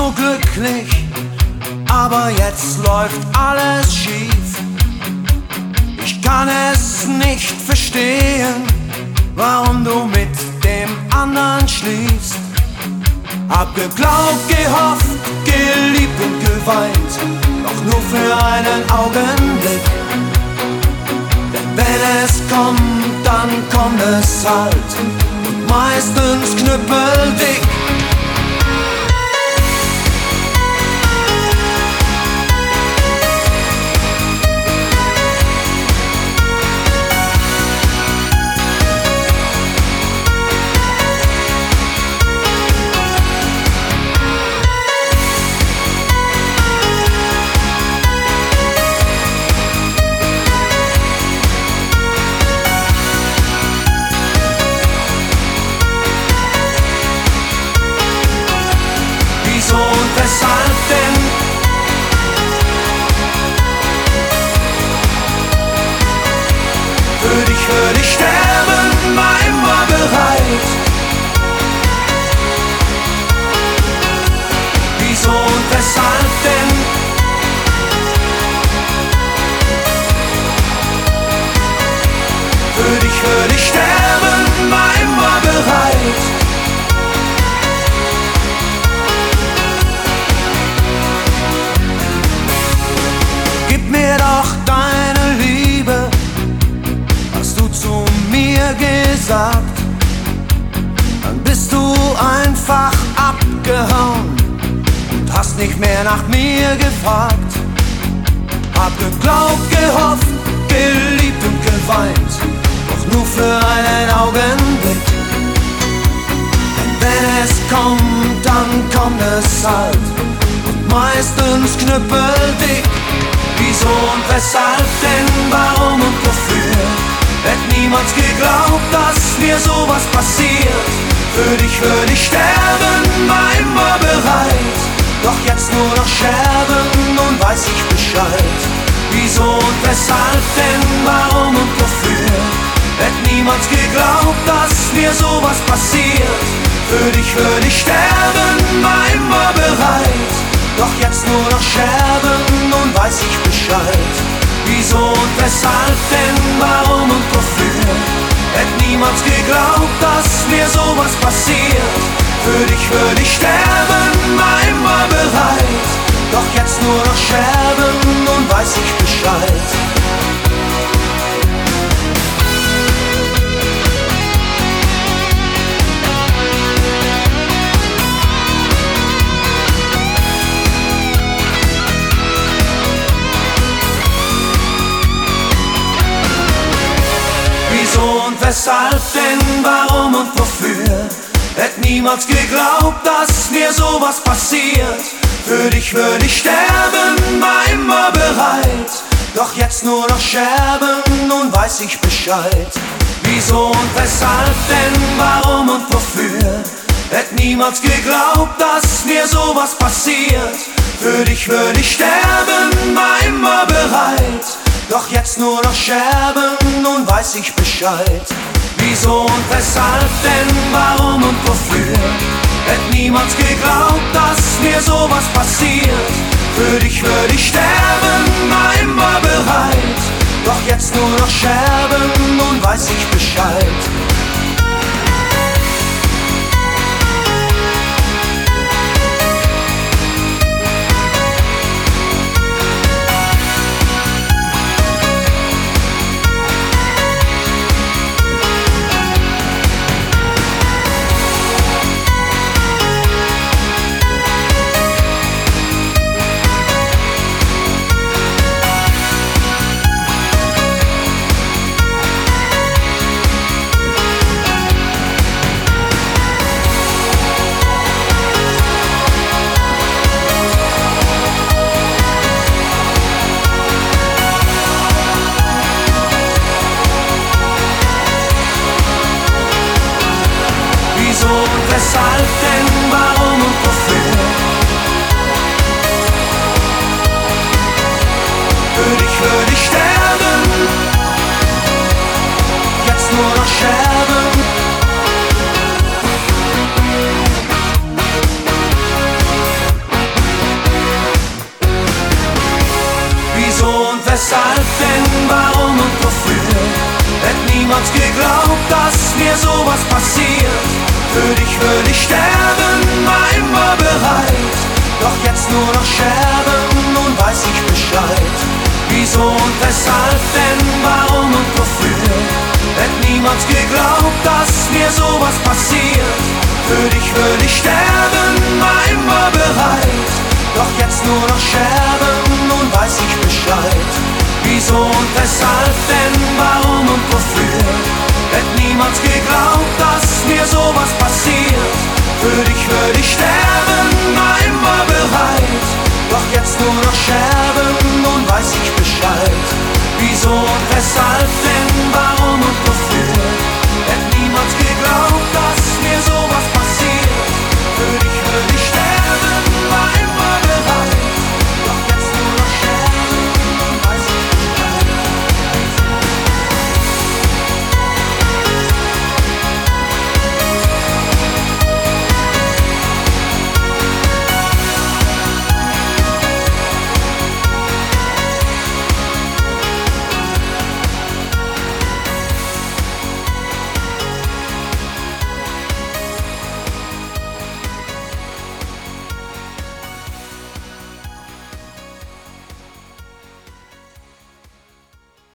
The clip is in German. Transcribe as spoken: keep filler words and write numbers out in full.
so glücklich, aber jetzt läuft alles schief. Ich kann es nicht verstehen, warum du mit dem anderen schliefst. Hab geglaubt, gehofft, geliebt und geweint, doch nur für einen Augenblick. Denn wenn es kommt, dann kommt es halt, und meistens knüppeldick. Weshalb denn? Für dich würde ich sterben, war immer bereit. Wieso und weshalb denn? Für dich würde ich sterben, war immer bereit. Mir doch deine Liebe, hast du zu mir gesagt. Dann bist du einfach abgehauen und hast nicht mehr nach mir gefragt. Hab geglaubt, gehofft, geliebt und geweint, doch nur für einen Augenblick. Denn wenn es kommt, dann kommt es halt, und meistens knüppeldick. Wieso und weshalb denn, warum und wofür? Hätt niemals geglaubt, dass mir sowas passiert. Für dich würde ich sterben, war immer bereit. Doch jetzt nur noch Scherben, nun weiß ich Bescheid. Wieso und weshalb denn, warum und wofür? Hätt niemals geglaubt, dass mir sowas passiert. Für dich würde ich sterben, war immer bereit. Doch jetzt nur noch Scherben, nun weiß ich Bescheid. Wieso und weshalb denn, warum und wofür? Hätt niemals geglaubt, dass mir sowas passiert. Für dich würde ich sterben, war immer bereit. Doch jetzt nur noch Scherben, nun weiß ich Bescheid. Wieso und weshalb denn, warum und wofür? Hätt niemals geglaubt, dass mir sowas passiert. Für dich würde ich sterben, war immer bereit. Doch jetzt nur noch Scherben, nun weiß ich Bescheid. Wieso und weshalb denn, warum und wofür? Hätt niemals geglaubt, dass mir sowas passiert. Für dich würde ich sterben, war immer bereit. Doch jetzt nur noch Scherben, nun weiß ich Bescheid. Wieso und weshalb denn, warum und wofür? Hätt niemals geglaubt, dass mir sowas passiert. Für dich würde ich sterben, war immer bereit. Doch jetzt nur noch Scherben, nun weiß ich Bescheid. Weshalb denn, warum und wofür? Für dich würde ich sterben, jetzt nur noch Scherben. niemals geglaubt, dass mir sowas passiert. Für dich würde ich sterben, war immer bereit. Doch jetzt nur noch Scherben, nun weiß ich Bescheid. Wieso und weshalb denn, warum und wofür? Hätt niemals geglaubt, dass mir sowas passiert. Für dich würde ich sterben, war immer bereit. Doch jetzt nur noch Scherben, nun weiß ich Bescheid. Wieso und weshalb denn, warum und wofür? Hätt niemals geglaubt, dass mir sowas